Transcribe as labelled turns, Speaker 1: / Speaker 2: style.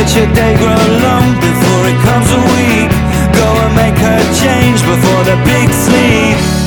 Speaker 1: let your day grow long before it comes a week. Go and make her change before the big sleep.